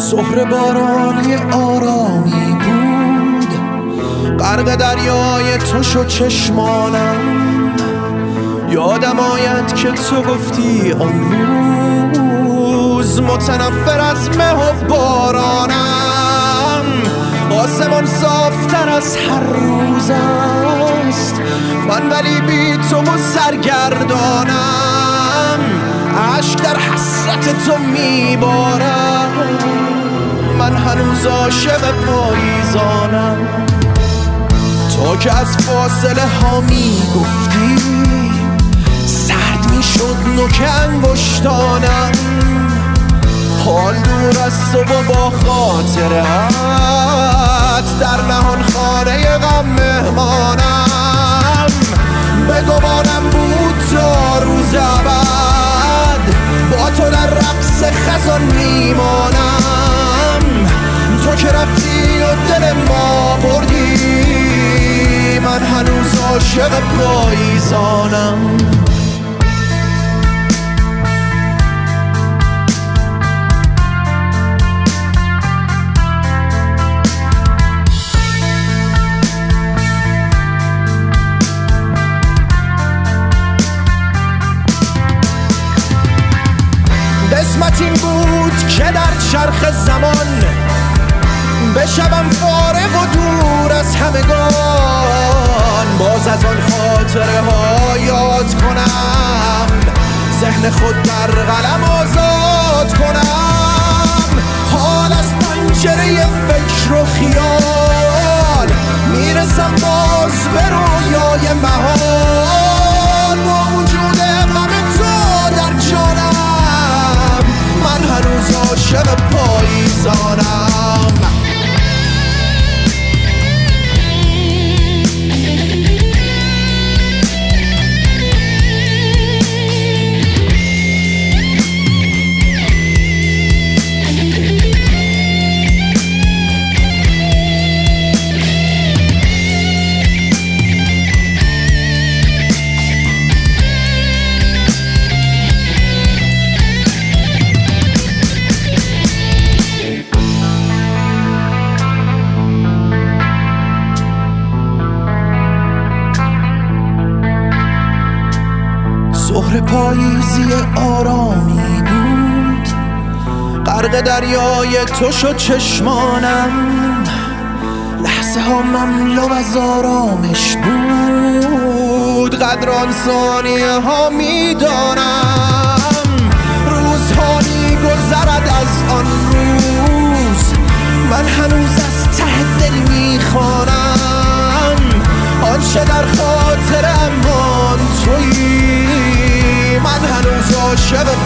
ظهر بارانی آرامی بود، غرق دریای تو شد چشمانم. یادم آید که تو گفتی آن روز متنفر از مه و بارانم. آسمان صافتر از هر روز است، من ولی بی تو سرگردانم. عشق در حسرت تو میبارم، من هنوز عاشق پاییزانم. تا که از فاصله ها میگفتی سرد میشد نوک انگشتانم. حال دور از تو و با خاطرت در نهان خانه غم مهمانم. به گمانم بود تا روز ابد با تو در رقص خزان میمانم. تو که رفتی و دل ما بردی، من هنوز عاشق پاییزانم. قسمت این بود که در چرخ زمان بشوم فارغ و دور از همگان. باز از آن خاطره ها یاد کنم، ذهن خود در قلم آزاد کنم. حال از پنجره فکر و خیال میرسم باز به رویای محال. با وجود غم تو در جانم، من هنوز عاشق پاییزانم. ظهر پاییزی آرامی بود، غرق دریای تو شد چشمانم. لحظه ها مملو از آرامش بود، قدر آن ثانیه ها میدانم. روزها میگذرد از آن روز، من هنوز از ته دل میخوانم. آنچه در خاطرم ماند تویی، من هنوز عاشق